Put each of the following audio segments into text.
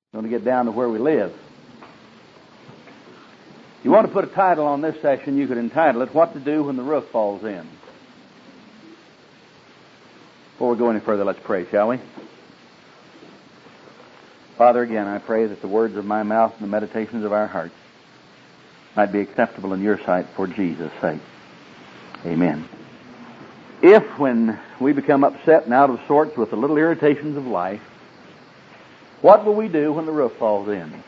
We're going to get down to where we live. You want to put a title on this session, you could entitle it, What to Do When the Roof Falls In. Before we go any further, let's pray, shall we? Father, again, I pray that the words of my mouth and the meditations of our hearts might be acceptable in your sight for Jesus' sake. Amen. If, when we become upset and out of sorts with the little irritations of life, what will we do when the roof falls in?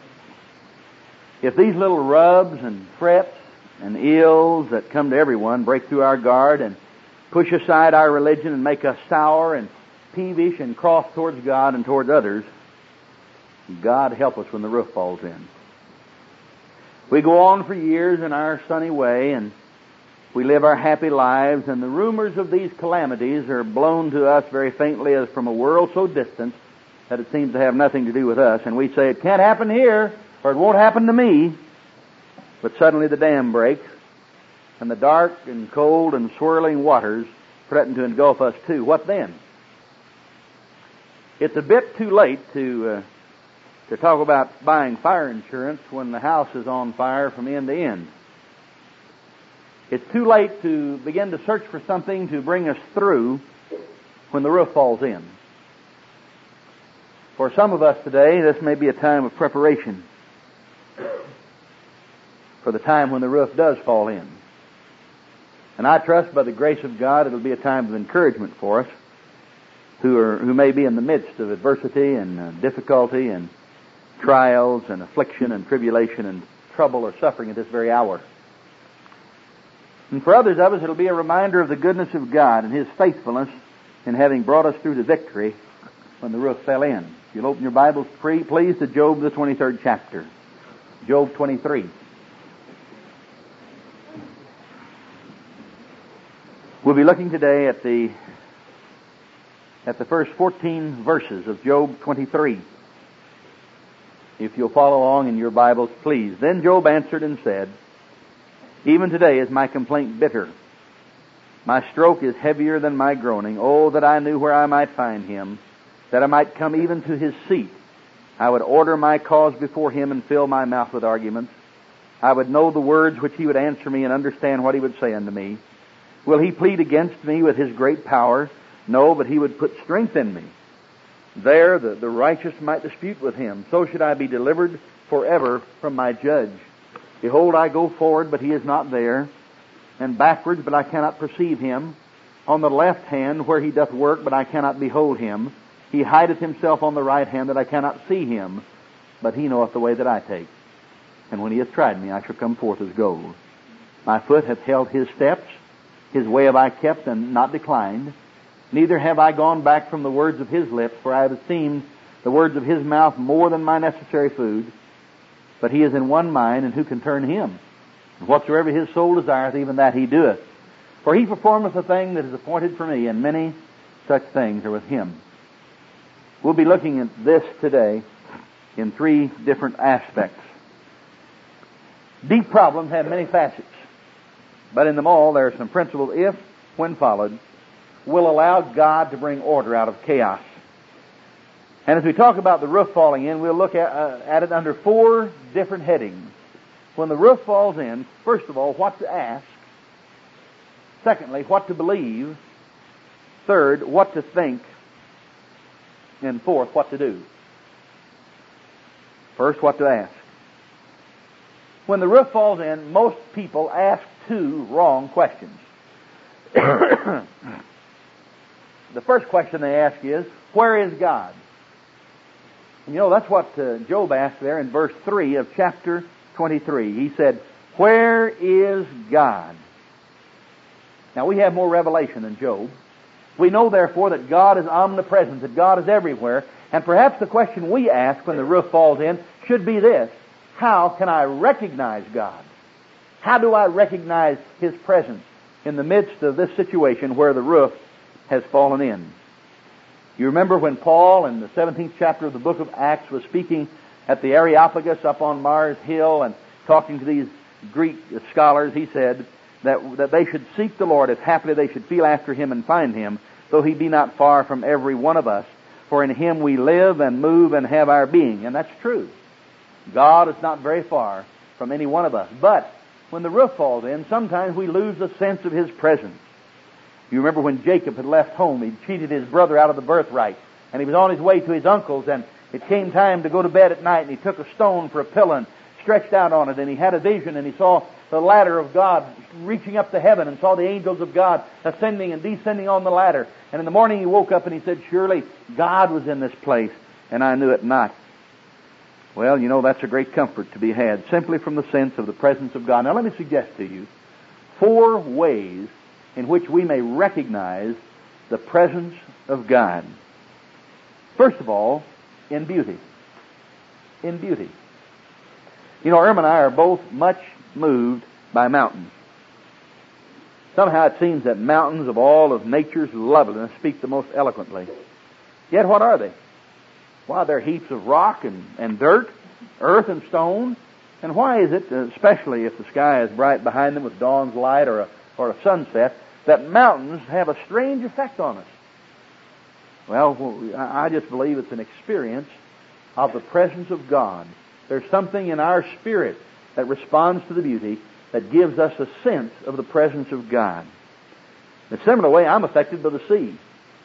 If these little rubs and frets and ills that come to everyone break through our guard and push aside our religion and make us sour and peevish and cross towards God and towards others, God help us when the roof falls in. We go on for years in our sunny way and we live our happy lives, and the rumors of these calamities are blown to us very faintly as from a world so distant that it seems to have nothing to do with us, and we say, it can't happen here, or it won't happen to me. But suddenly the dam breaks, and the dark and cold and swirling waters threaten to engulf us too. What then? It's a bit too late to talk about buying fire insurance when the house is on fire from end to end. It's too late to begin to search for something to bring us through when the roof falls in. For some of us today, this may be a time of preparation for the time when the roof does fall in. And I trust by the grace of God it'll be a time of encouragement for us who may be in the midst of adversity and difficulty and trials and affliction and tribulation and trouble or suffering at this very hour. And for others of us, it'll be a reminder of the goodness of God and His faithfulness in having brought us through to victory when the roof fell in. If you'll open your Bibles, please, to Job, the 23rd chapter. Job 23. We'll be looking today at the first 14 verses of Job 23. If you'll follow along in your Bibles, please. Then Job answered and said, even today is my complaint bitter. My stroke is heavier than my groaning. Oh, that I knew where I might find him, that I might come even to his seat. I would order my cause before him and fill my mouth with arguments. I would know the words which he would answer me and understand what he would say unto me. Will he plead against me with his great power? No, but he would put strength in me. There the righteous might dispute with him. So should I be delivered forever from my judge. Behold, I go forward, but he is not there, and backwards, but I cannot perceive him. On the left hand, where he doth work, but I cannot behold him. He hideth himself on the right hand, that I cannot see him, but he knoweth the way that I take. And when he hath tried me, I shall come forth as gold. My foot hath held his steps, his way have I kept and not declined. Neither have I gone back from the words of his lips, for I have esteemed the words of his mouth more than my necessary food. But he is in one mind, and who can turn him? And whatsoever his soul desireth, even that he doeth. For he performeth a thing that is appointed for me, and many such things are with him. We'll be looking at this today in three different aspects. Deep problems have many facets, but in them all there are some principles, if, when followed, will allow God to bring order out of chaos. And as we talk about the roof falling in, we'll look at it under four different headings. When the roof falls in, first of all, what to ask. Secondly, what to believe. Third, what to think. And fourth, what to do. First, what to ask. When the roof falls in, most people ask two wrong questions. The first question they ask is, where is God? And you know, that's what Job asked there in verse 3 of chapter 23. He said, where is God? Now, we have more revelation than Job. We know, therefore, that God is omnipresent, that God is everywhere. And perhaps the question we ask when the roof falls in should be this: how can I recognize God? How do I recognize His presence in the midst of this situation where the roof has fallen in? You remember when Paul, in the 17th chapter of the book of Acts, was speaking at the Areopagus up on Mars Hill and talking to these Greek scholars, he said that they should seek the Lord, if haply they should feel after Him and find Him, though He be not far from every one of us. for in Him we live and move and have our being. And that's true. God is not very far from any one of us. But when the roof falls in, sometimes we lose the sense of His presence. You remember when Jacob had left home, he'd cheated his brother out of the birthright, and he was on his way to his uncle's, and it came time to go to bed at night, and he took a stone for a pillow and stretched out on it, and he had a vision, and he saw the ladder of God reaching up to heaven, and saw the angels of God ascending and descending on the ladder. And in the morning he woke up and he said, surely God was in this place, and I knew it not. Well, you know, that's a great comfort to be had, simply from the sense of the presence of God. Now let me suggest to you 4 ways in which we may recognize the presence of God. First of all, in beauty. In beauty. You know, Irma and I are both much moved by mountains. Somehow it seems that mountains of all of nature's loveliness speak the most eloquently. Yet what are they? Why, they're heaps of rock and dirt, earth and stone. And why is it, especially if the sky is bright behind them with dawn's light or a sunset, that mountains have a strange effect on us? Well, I just believe it's an experience of the presence of God. There's something in our spirit that responds to the beauty that gives us a sense of the presence of God. In a similar way, I'm affected by the sea.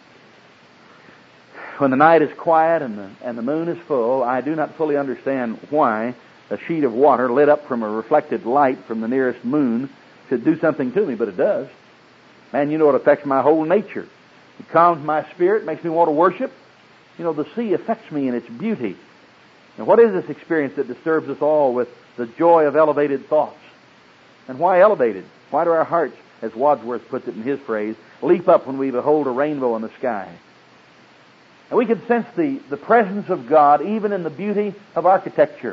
When the night is quiet and the moon is full, I do not fully understand why a sheet of water lit up from a reflected light from the nearest moon should do something to me, but it does. And you know, it affects my whole nature. It calms my spirit, makes me want to worship. You know, the sea affects me in its beauty. And what is this experience that disturbs us all with the joy of elevated thoughts? And why elevated? Why do our hearts, as Wadsworth puts it in his phrase, leap up when we behold a rainbow in the sky? And we can sense the presence of God even in the beauty of architecture.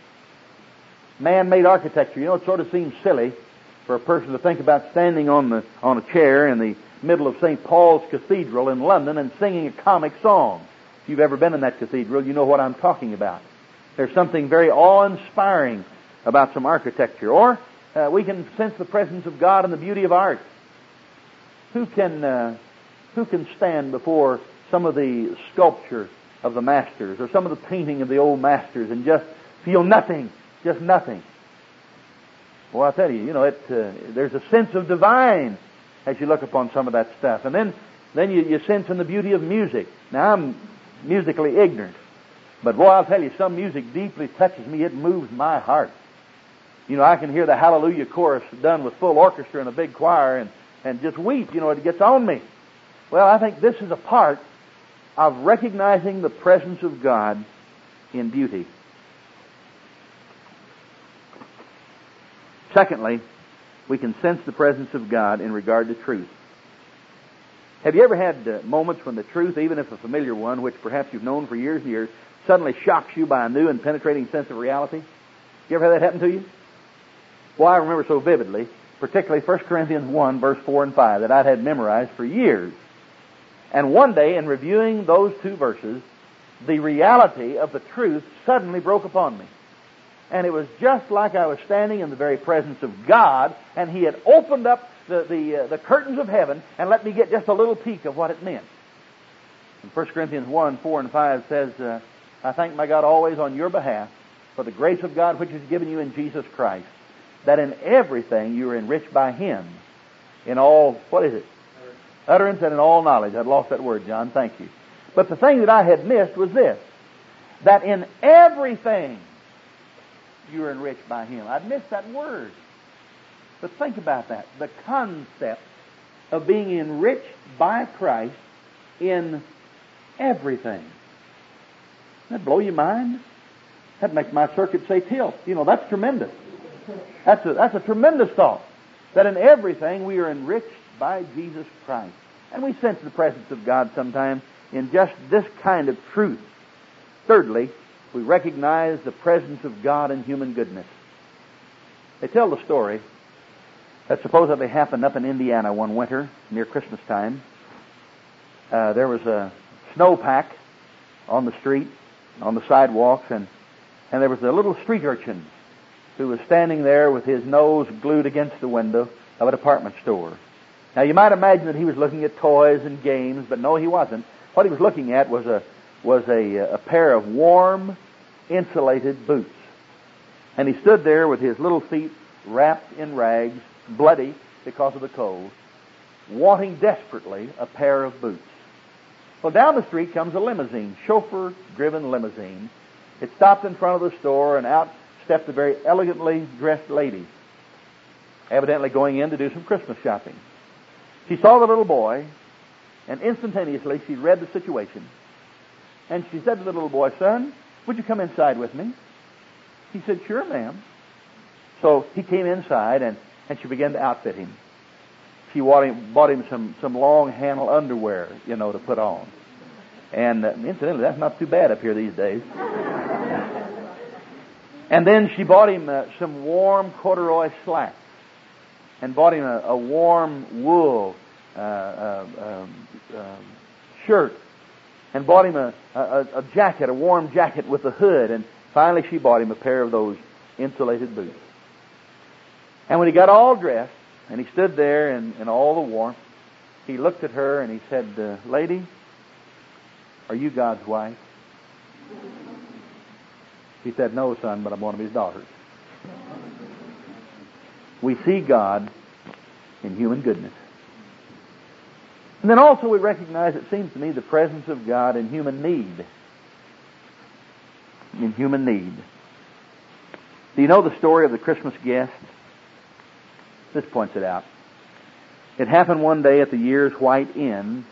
Man-made architecture. You know, it sort of seems silly for a person to think about standing on a chair in the middle of St. Paul's Cathedral in London and singing a comic song. If you've ever been in that cathedral, you know what I'm talking about. There's something very awe-inspiring about some architecture. Or we can sense the presence of God in the beauty of art. Who can stand before some of the sculpture of the masters or some of the painting of the old masters and just feel nothing, just nothing? Well, I'll tell you, you know, there's a sense of divine as you look upon some of that stuff. And then you sense in the beauty of music. Now, I'm musically ignorant, but boy, I'll tell you, some music deeply touches me. It moves my heart. You know, I can hear the Hallelujah chorus done with full orchestra and a big choir and just weep. You know, it gets on me. Well, I think this is a part of recognizing the presence of God in beauty. Secondly, we can sense the presence of God in regard to truth. Have you ever had moments when the truth, even if a familiar one, which perhaps you've known for years and years, suddenly shocks you by a new and penetrating sense of reality? You ever had that happen to you? Well, I remember so vividly, particularly 1 Corinthians 1, verse 4 and 5, that I'd had memorized for years. And one day, in reviewing those 2 verses, the reality of the truth suddenly broke upon me. And it was just like I was standing in the very presence of God, and He had opened up the curtains of heaven and let me get just a little peek of what it meant. And 1 Corinthians 1, 4 and 5 says, I thank my God always on your behalf for the grace of God which is given you in Jesus Christ, that in everything you are enriched by Him, in all, what is it? Utterance and in all knowledge. I'd lost that word, John. Thank you. But the thing that I had missed was this, that in everything you are enriched by Him. I'd missed that word. But think about that. The concept of being enriched by Christ in everything. Doesn't that blow your mind? That makes my circuit say tilt. You know, that's tremendous. That's a tremendous thought. That in everything we are enriched by Jesus Christ. And we sense the presence of God sometimes in just this kind of truth. Thirdly, we recognize the presence of God in human goodness. They tell the story that supposedly happened up in Indiana one winter near Christmas time. There was a snowpack on the street, on the sidewalks, and there was a little street urchin who was standing there with his nose glued against the window of a department store. Now, you might imagine that he was looking at toys and games, but no, he wasn't. What he was looking at was a was a pair of warm, insulated boots. And he stood there with his little feet wrapped in rags, bloody because of the cold, wanting desperately a pair of boots. Well, down the street comes a limousine, chauffeur-driven limousine. It stopped in front of the store, and out stepped a very elegantly dressed lady, evidently going in to do some Christmas shopping. She saw the little boy, and instantaneously she read the situation. And she said to the little boy, "Son, would you come inside with me?" He said, "Sure, ma'am." So he came inside, and she began to outfit him. She bought him some long-handle underwear, to put on. And incidentally, that's not too bad up here these days. And then she bought him some warm corduroy slacks, and bought him a warm wool shirt, and bought him a jacket, a warm jacket with a hood, and finally she bought him a pair of those insulated boots. And when he got all dressed, and he stood there in all the warmth, he looked at her and he said, "Lady, are you God's wife?" He said, "No, son, but I'm one of his daughters." We see God in human goodness. And then also we recognize, it seems to me, the presence of God in human need. In human need. Do you know the story of the Christmas guest? This points it out. It happened one day at the year's white end.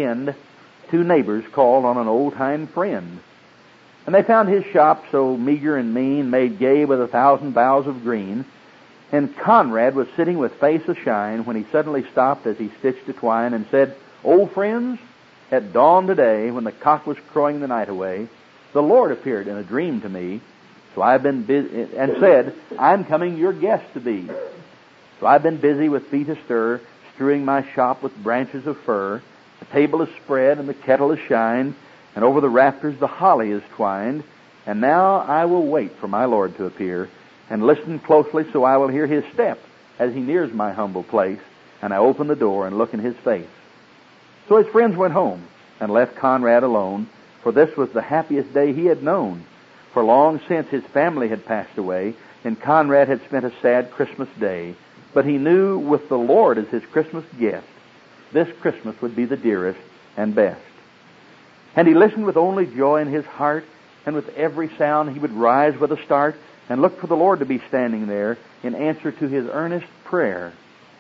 Two neighbors called on an old-time friend. And they found his shop so meager and mean, made gay with 1,000 boughs of green. And Conrad was sitting with face ashine when he suddenly stopped as he stitched a twine and said, "Old friends, at dawn today, when the cock was crowing the night away, the Lord appeared in a dream to me. So I've been busy, and said, 'I'm coming your guest to be.' So I've been busy with feet astir, strewing my shop with branches of fir. The table is spread and the kettle is shined, and over the rafters the holly is twined. And now I will wait for my Lord to appear, and listen closely so I will hear his step as he nears my humble place, and I open the door and look in his face." So his friends went home and left Conrad alone, for this was the happiest day he had known. For long since his family had passed away, and Conrad had spent a sad Christmas day. But he knew with the Lord as his Christmas guest, this Christmas would be the dearest and best. And he listened with only joy in his heart, and with every sound he would rise with a start and look for the Lord to be standing there in answer to his earnest prayer.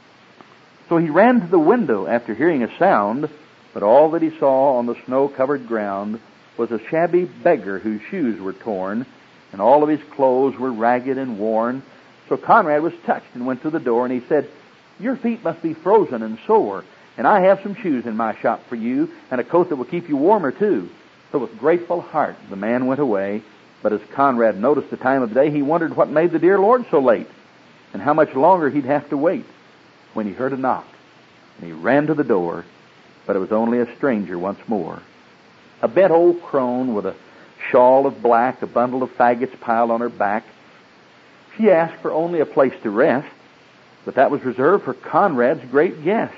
So he ran to the window after hearing a sound, but all that he saw on the snow-covered ground was a shabby beggar whose shoes were torn, and all of his clothes were ragged and worn. So Conrad was touched and went to the door, and he said, "Your feet must be frozen and sore, and I have some shoes in my shop for you, and a coat that will keep you warmer too." So with grateful heart the man went away. But as Conrad noticed the time of day, he wondered what made the dear Lord so late, and how much longer he'd have to wait, when he heard a knock. And he ran to the door, but it was only a stranger once more. A bent old crone with a shawl of black, a bundle of faggots piled on her back. She asked for only a place to rest, but that was reserved for Conrad's great guest.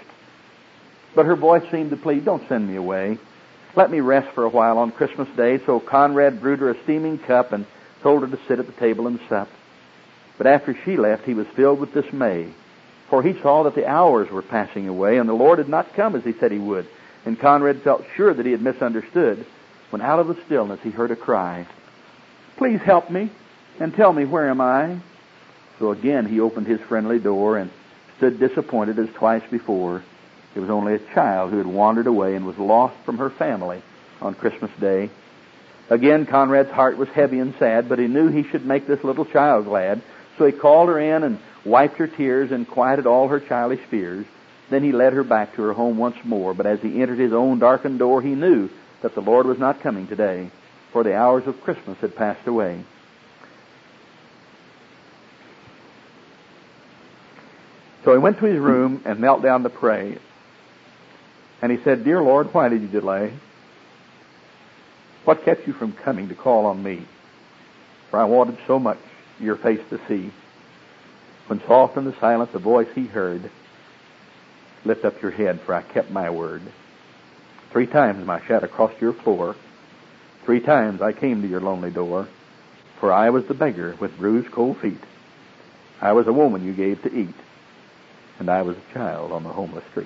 But her voice seemed to plead, "Don't send me away. Let me rest for a while on Christmas Day." So Conrad brewed her a steaming cup and told her to sit at the table and sup. But after she left, he was filled with dismay, for he saw that the hours were passing away, and the Lord had not come as he said he would. And Conrad felt sure that he had misunderstood, when out of the stillness he heard a cry, "Please help me, and tell me, where am I?" So again he opened his friendly door and stood disappointed as twice before. It was only a child who had wandered away and was lost from her family on Christmas Day. Again Conrad's heart was heavy and sad, but he knew he should make this little child glad. So he called her in and wiped her tears and quieted all her childish fears. Then he led her back to her home once more. But as he entered his own darkened door, he knew that the Lord was not coming today, for the hours of Christmas had passed away. So he went to his room and knelt down to pray. And he said, "Dear Lord, why did you delay? What kept you from coming to call on me? For I wanted so much your face to see." When soft in the silence the voice he heard, "Lift up your head, for I kept my word. 3 times my shadow crossed your floor, 3 times I came to your lonely door, for I was the beggar with bruised cold feet. I was a woman you gave to eat, and I was a child on the homeless street.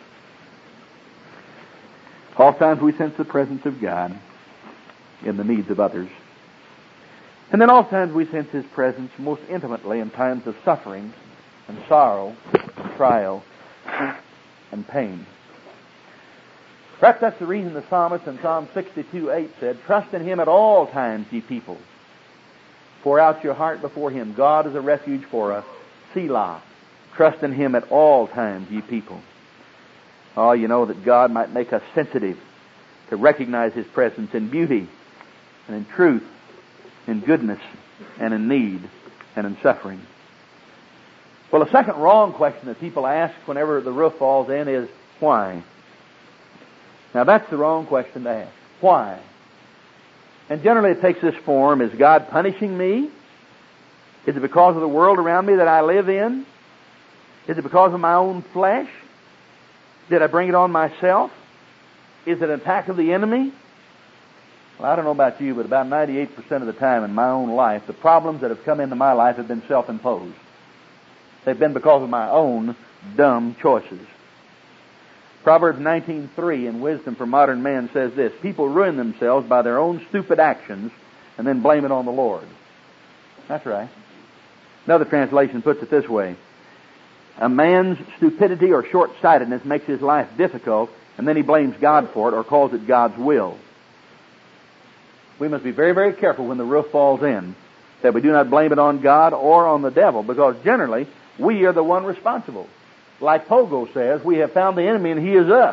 Oftentimes we sense the presence of God in the needs of others. And then oftentimes we sense His presence most intimately in times of suffering and sorrow, trial, and pain. Perhaps that's the reason the psalmist in Psalm 62:8 said, "Trust in Him at all times, ye people. Pour out your heart before Him. God is a refuge for us. Selah. Trust in Him at all times, ye people." Oh, you know that God might make us sensitive to recognize His presence in beauty and in truth, in goodness and in need and in suffering. Well, the second wrong question that people ask whenever the roof falls in is, why? Now that's the wrong question to ask. Why? And generally it takes this form: is God punishing me? Is it because of the world around me that I live in? Is it because of my own flesh? Did I bring it on myself? Is it an attack of the enemy? Well, I don't know about you, but about 98% of the time in my own life, the problems that have come into my life have been self-imposed. They've been because of my own dumb choices. Proverbs 19:3 in Wisdom for Modern Man says this: "People ruin themselves by their own stupid actions and then blame it on the Lord." That's right. Another translation puts it this way: a man's stupidity or short-sightedness makes his life difficult, and then he blames God for it or calls it God's will. We must be very, very careful when the roof falls in that we do not blame it on God or on the devil, because generally we are the one responsible. Like Pogo says, we have found the enemy and he is us.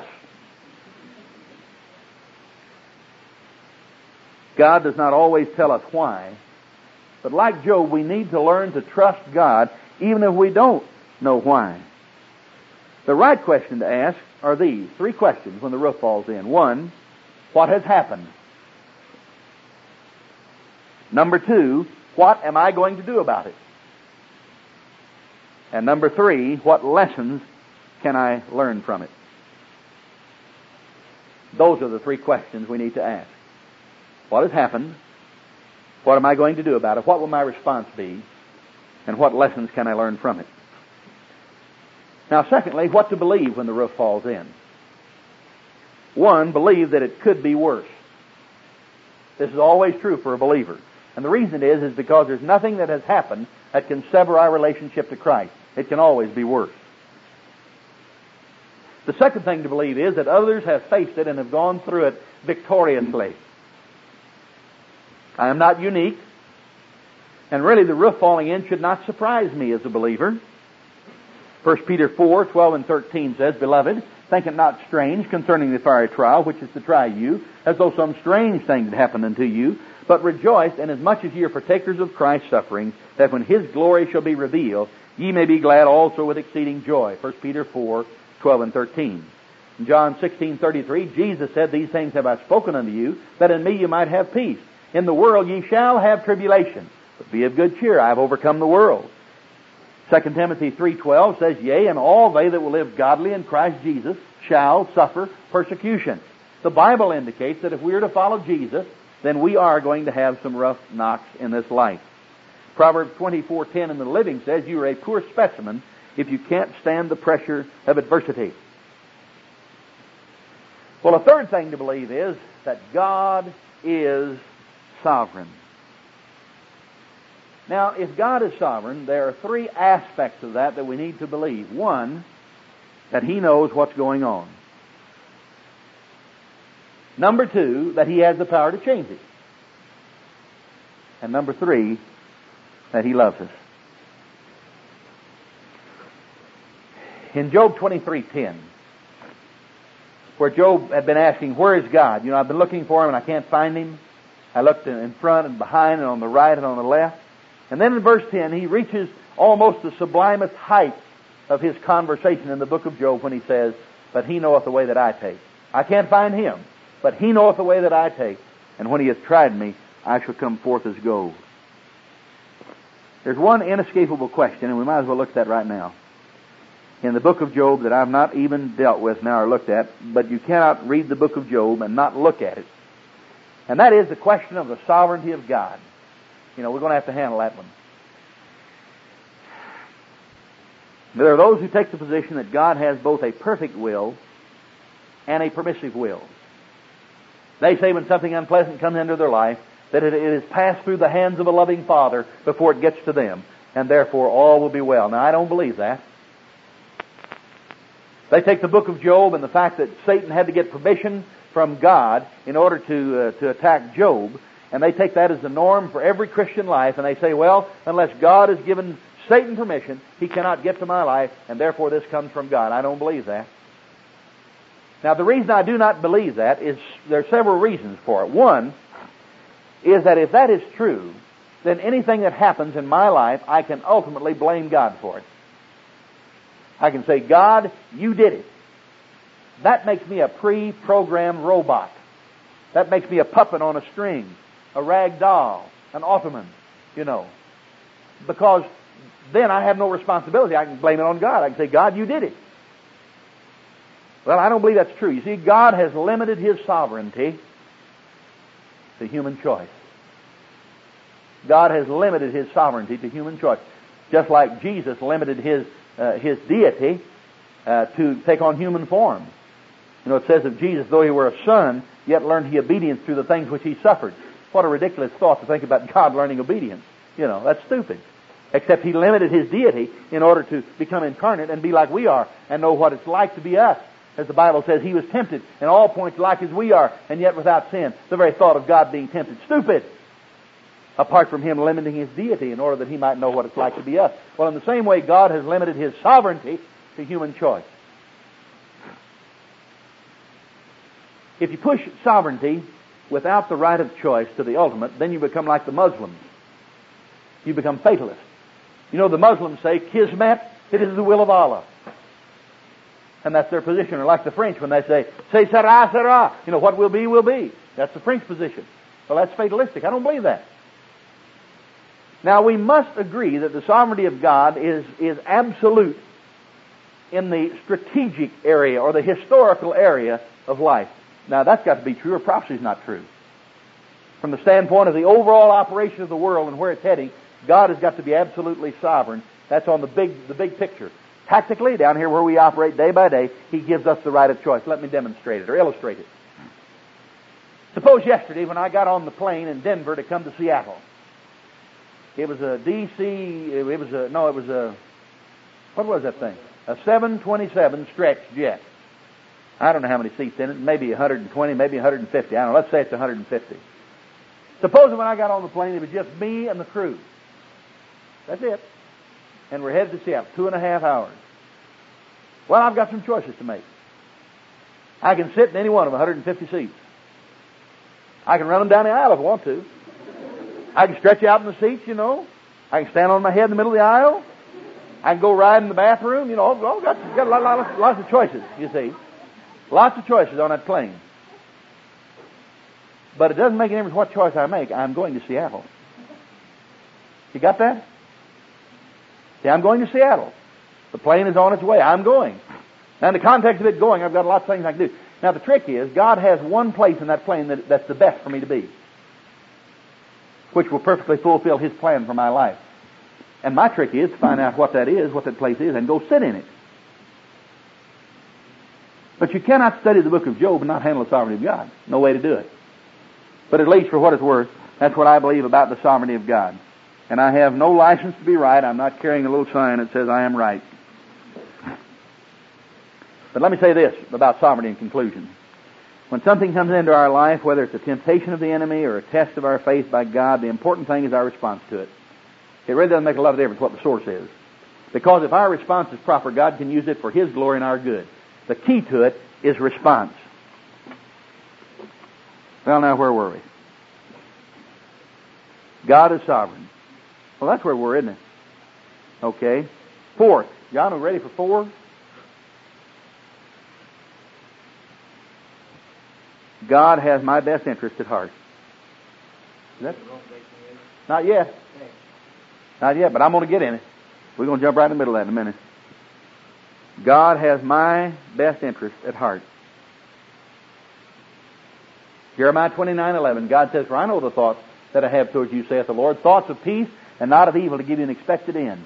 God does not always tell us why, but like Job, we need to learn to trust God even if we don't know why. The right question to ask are these 3 questions when the roof falls in. 1, what has happened? Number 2, what am I going to do about it? And number 3, what lessons can I learn from it? Those are the 3 questions we need to ask. What has happened? What am I going to do about it? What will my response be? And what lessons can I learn from it? Now, secondly, what to believe when the roof falls in. 1, believe that it could be worse. This is always true for a believer. And the reason is because there's nothing that has happened that can sever our relationship to Christ. It can always be worse. The second thing to believe is that others have faced it and have gone through it victoriously. I am not unique. And really the roof falling in should not surprise me as a believer. 1 Peter 4:12 and 13 says, "Beloved, think it not strange concerning the fiery trial, which is to try you, as though some strange thing had happened unto you. But rejoice, inasmuch as ye are partakers of Christ's sufferings, that when His glory shall be revealed, ye may be glad also with exceeding joy." 1 Peter 4:12 and 13. In John 16:33, Jesus said, "These things have I spoken unto you, that in me you might have peace. In the world ye shall have tribulation, but be of good cheer, I have overcome the world." 2 Timothy 3:12 says, "Yea, and all they that will live godly in Christ Jesus shall suffer persecution." The Bible indicates that if we are to follow Jesus, then we are going to have some rough knocks in this life. Proverbs 24:10 in the Living says, "You are a poor specimen if you can't stand the pressure of adversity." Well, a third thing to believe is that God is sovereign. Now, if God is sovereign, there are 3 aspects of that we need to believe. 1, that He knows what's going on. Number 2, that He has the power to change it. And number 3, that He loves us. In Job 23:10, where Job had been asking, where is God? You know, I've been looking for Him and I can't find Him. I looked in front and behind and on the right and on the left. And then in verse 10, he reaches almost the sublimest height of his conversation in the book of Job when he says, "But He knoweth the way that I take. I can't find Him, but He knoweth the way that I take. And when He has tried me, I shall come forth as gold." There's one inescapable question, and we might as well look at that right now. In the book of Job that I've not even dealt with now or looked at, but you cannot read the book of Job and not look at it. And that is the question of the sovereignty of God. We're going to have to handle that one. There are those who take the position that God has both a perfect will and a permissive will. They say when something unpleasant comes into their life, that it is passed through the hands of a loving Father before it gets to them, and therefore all will be well. Now, I don't believe that. They take the book of Job and the fact that Satan had to get permission from God in order to attack Job, and they take that as the norm for every Christian life, and they say, well, unless God has given Satan permission, he cannot get to my life, and therefore this comes from God. I don't believe that. Now, the reason I do not believe that is there are several reasons for it. One is that if that is true, then anything that happens in my life, I can ultimately blame God for it. I can say, God, you did it. That makes me a pre-programmed robot. That makes me a puppet on a string, a rag doll, an ottoman, Because then I have no responsibility. I can blame it on God. I can say, God, you did it. Well, I don't believe that's true. You see, God has limited His sovereignty to human choice. God has limited His sovereignty to human choice. Just like Jesus limited His deity to take on human form. It says of Jesus, though He were a son, yet learned He obedience through the things which He suffered. What a ridiculous thought to think about God learning obedience. That's stupid. Except He limited His deity in order to become incarnate and be like we are and know what it's like to be us. As the Bible says, He was tempted in all points like as we are, and yet without sin. The very thought of God being tempted, stupid. Apart from Him limiting His deity in order that He might know what it's like to be us. Well, in the same way, God has limited His sovereignty to human choice. If you push sovereignty without the right of choice to the ultimate, then you become like the Muslims. You become fatalist. The Muslims say, Kismet, it is the will of Allah. And that's their position. Or like the French when they say sera, sera. What will be, will be. That's the French position. Well, that's fatalistic. I don't believe that. Now, we must agree that the sovereignty of God is absolute in the strategic area or the historical area of life. Now, that's got to be true, or prophecy is not true. From the standpoint of the overall operation of the world and where it's heading, God has got to be absolutely sovereign. That's on the big picture. Tactically, down here where we operate day by day, He gives us the right of choice. Let me demonstrate it or illustrate it. Suppose yesterday when I got on the plane in Denver to come to Seattle, it was a what was that thing? A 727 stretch jet. I don't know how many seats in it, maybe 120, maybe 150. I don't know, let's say it's 150. Suppose when I got on the plane, it was just me and the crew. That's it. And we're headed to Seattle, 2.5 hours. Well, I've got some choices to make. I can sit in any one of 150 seats. I can run them down the aisle if I want to. I can stretch out in the seats, I can stand on my head in the middle of the aisle. I can go ride in the bathroom. Got lots of choices, you see. Lots of choices on that plane. But it doesn't make any difference what choice I make. I'm going to Seattle. You got that? See, I'm going to Seattle. The plane is on its way. I'm going. Now, in the context of it going, I've got lots of things I can do. Now, the trick is, God has one place in that plane that's the best for me to be, which will perfectly fulfill His plan for my life. And my trick is to find out what that place is, and go sit in it. But you cannot study the book of Job and not handle the sovereignty of God. No way to do it. But at least for what it's worth, that's what I believe about the sovereignty of God. And I have no license to be right. I'm not carrying a little sign that says I am right. But let me say this about sovereignty in conclusion. When something comes into our life, whether it's a temptation of the enemy or a test of our faith by God, the important thing is our response to it. It really doesn't make a lot of difference what the source is. Because if our response is proper, God can use it for His glory and our good. The key to it is response. Well, now, where were we? God is sovereign. Well, that's where we're, isn't it? Okay. Fourth. John, are we ready for 4? God has my best interest at heart. Is that? Not yet. Not yet, but I'm going to get in it. We're going to jump right in the middle of that in a minute. God has my best interest at heart. Jeremiah 29:11, God says, "For I know the thoughts that I have towards you, saith the Lord, thoughts of peace and not of evil, to give you an expected end."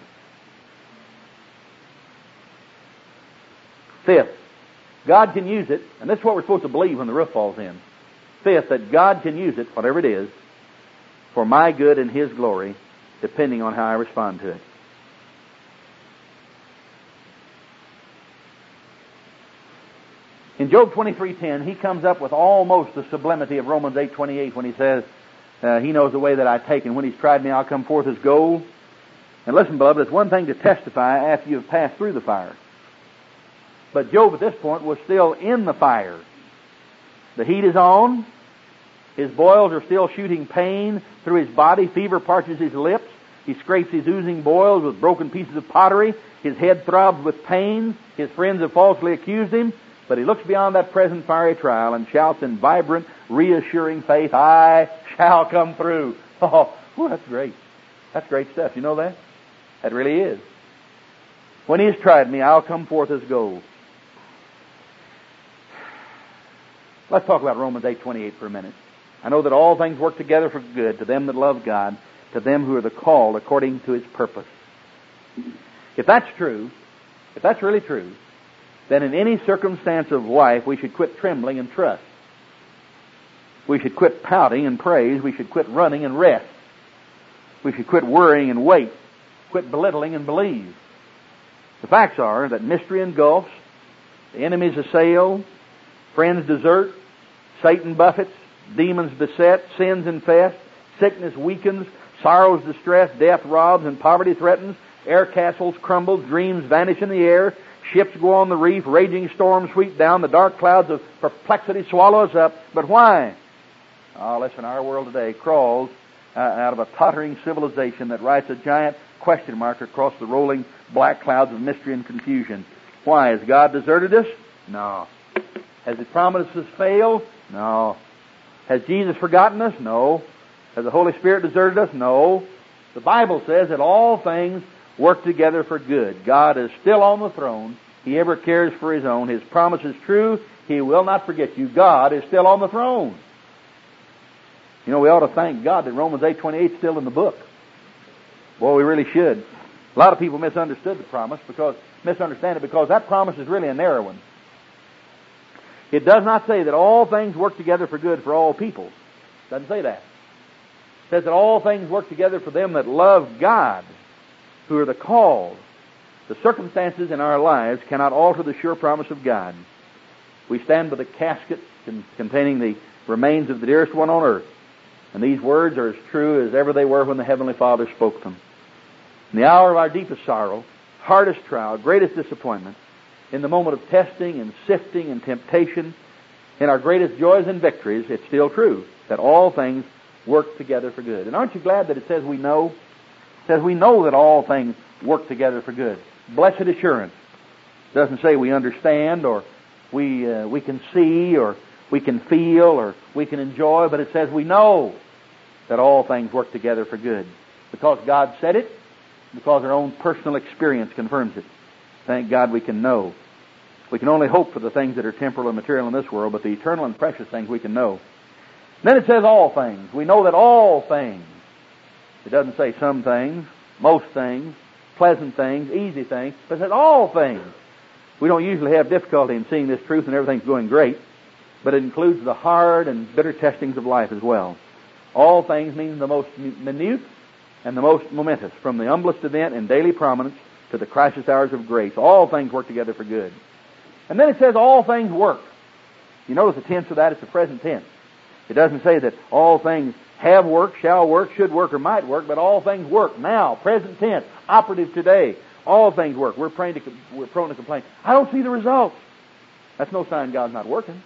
Fifth, God can use it, and this is what we're supposed to believe when the roof falls in. Fifth, that God can use it, whatever it is, for my good and His glory, depending on how I respond to it. In Job 23:10, he comes up with almost the sublimity of Romans 8:28 when he says, He knows the way that I take, and when He's tried me, I'll come forth as gold. And listen, beloved, it's one thing to testify after you've passed through the fire. But Job at this point was still in the fire. The heat is on. His boils are still shooting pain through his body. Fever parches his lips. He scrapes his oozing boils with broken pieces of pottery. His head throbs with pain. His friends have falsely accused him. But he looks beyond that present fiery trial and shouts in vibrant, reassuring faith, "I shall come through." Oh, that's great. That's great stuff. You know that? That really is. When He has tried me, I'll come forth as gold. Let's talk about Romans 8:28 for a minute. I know that all things work together for good to them that love God, to them who are the called according to His purpose. If that's true, if that's really true, then in any circumstance of life we should quit trembling and trust. We should quit pouting and praise. We should quit running and rest. We should quit worrying and wait. Quit belittling and believe. The facts are that mystery engulfs, the enemies assail, friends desert, Satan buffets, demons beset, sins infest, sickness weakens, sorrows distress, death robs, and poverty threatens, air castles crumble, dreams vanish in the air, ships go on the reef, raging storms sweep down, the dark clouds of perplexity swallow us up. But why? Oh, listen, our world today crawls out of a tottering civilization that writes a giant question mark across the rolling black clouds of mystery and confusion. Why? Has God deserted us? No. Has His promises failed? No. Has Jesus forgotten us? No. Has the Holy Spirit deserted us? No. The Bible says that all things work together for good. God is still on the throne. He ever cares for His own. His promise is true. He will not forget you. God is still on the throne. You know, we ought to thank God that Romans 8:28 is still in the book. Boy, we really should. A lot of people misunderstand it because that promise is really a narrow one. It does not say that all things work together for good for all people. It doesn't say that. It says that all things work together for them that love God, who are the called. The circumstances in our lives cannot alter the sure promise of God. We stand by the casket containing the remains of the dearest one on earth. And these words are as true as ever they were when the Heavenly Father spoke them. In the hour of our deepest sorrow, hardest trial, greatest disappointment, in the moment of testing and sifting and temptation, in our greatest joys and victories, it's still true that all things work together for good. And aren't you glad that it says we know? It says we know that all things work together for good. Blessed assurance. It doesn't say we understand or we can see or we can feel or we can enjoy, but it says we know that all things work together for good. Because God said it, because our own personal experience confirms it. Thank God we can know. We can only hope for the things that are temporal and material in this world, but the eternal and precious things we can know. Then it says all things. We know that all things. It doesn't say some things, most things, pleasant things, easy things, but it says all things. We don't usually have difficulty in seeing this truth and everything's going great, but it includes the hard and bitter testings of life as well. All things means the most minute and the most momentous, from the humblest event in daily prominence to the crisis hours of grace. All things work together for good. And then it says all things work. You notice the tense of that, it's the present tense. It doesn't say that all things have worked, shall work, should work, or might work, but all things work now, present tense, operative today. All things work. We're prone to complain. I don't see the results. That's no sign God's not working.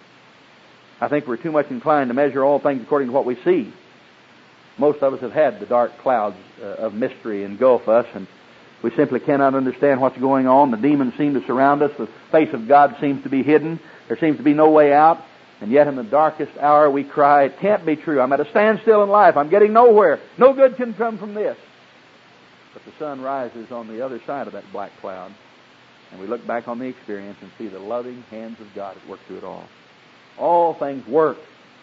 I think we're too much inclined to measure all things according to what we see. Most of us have had the dark clouds of mystery engulf us, and we simply cannot understand what's going on. The demons seem to surround us. The face of God seems to be hidden. There seems to be no way out. And yet in the darkest hour we cry, it can't be true. I'm at a standstill in life. I'm getting nowhere. No good can come from this. But the sun rises on the other side of that black cloud, and we look back on the experience and see the loving hands of God at work through it all. All things work.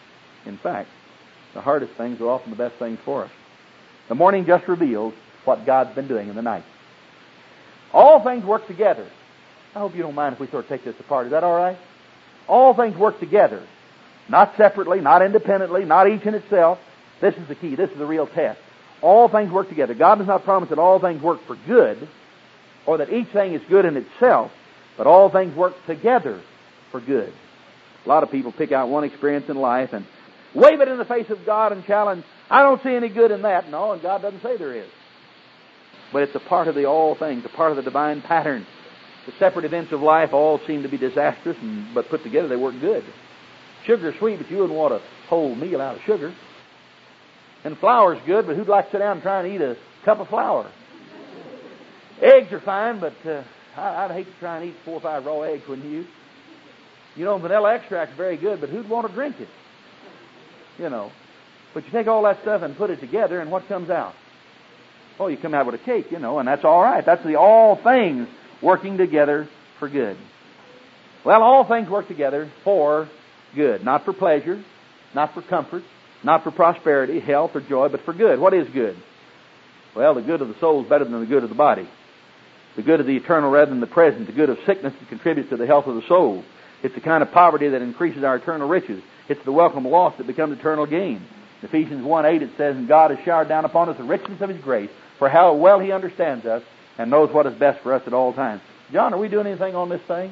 In fact, the hardest things are often the best things for us. The morning just reveals what God's been doing in the night. All things work together. I hope you don't mind if we sort of take this apart. Is that all right? All things work together. Not separately, not independently, not each in itself. This is the key. This is the real test. All things work together. God does not promise that all things work for good, or that each thing is good in itself, but all things work together for good. A lot of people pick out one experience in life and wave it in the face of God and challenge, I don't see any good in that. No, and God doesn't say there is. But it's a part of the all things, a part of the divine pattern. The separate events of life all seem to be disastrous, but put together they work good. Sugar's sweet, but you wouldn't want a whole meal out of sugar. And flour's good, but who'd like to sit down and try and eat a cup of flour? Eggs are fine, but I'd hate to try and eat 4 or 5 raw eggs, wouldn't you? You know, vanilla extract's very good, but who'd want to drink it? You know. But you take all that stuff and put it together, and what comes out? Oh, you come out with a cake, you know, and that's all right. That's the all things working together for good. Well, all things work together for good. Not for pleasure, not for comfort, not for prosperity, health, or joy, but for good. What is good? Well, the good of the soul is better than the good of the body. The good of the eternal rather than the present. The good of sickness that contributes to the health of the soul. It's the kind of poverty that increases our eternal riches. It's the welcome loss that becomes eternal gain. In Ephesians 1:8 it says, And God has showered down upon us the richness of His grace, for how well He understands us and knows what is best for us at all times. John, are we doing anything on this thing?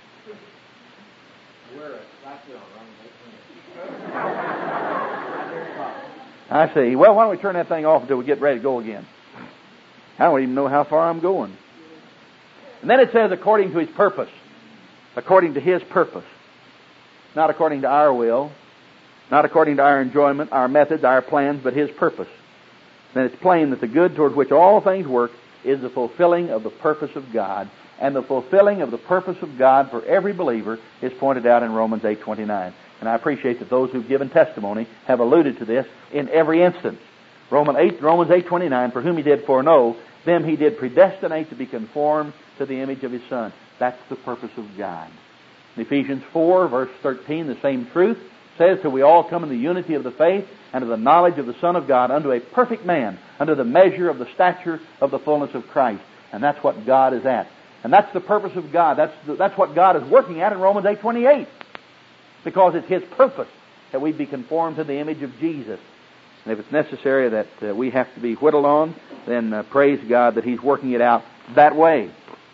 I see. Well, why don't we turn that thing off until we get ready to go again? I don't even know how far I'm going. And then it says, according to His purpose. According to His purpose. Not according to our will. Not according to our enjoyment, our methods, our plans, but His purpose. Then it's plain that the good toward which all things work is the fulfilling of the purpose of God. And the fulfilling of the purpose of God for every believer is pointed out in Romans 8:29. And I appreciate that those who've given testimony have alluded to this in every instance. Romans 8:29, for whom He did foreknow, them He did predestinate to be conformed to the image of His Son. That's the purpose of God. In Ephesians 4, verse 13, the same truth says, till we all come in the unity of the faith and of the knowledge of the Son of God, unto a perfect man, unto the measure of the stature of the fullness of Christ. And that's what God is at. And that's the purpose of God. That's what God is working at in Romans 8:28. Because it's His purpose that we be conformed to the image of Jesus. And if it's necessary that we have to be whittled on, then praise God that He's working it out that way.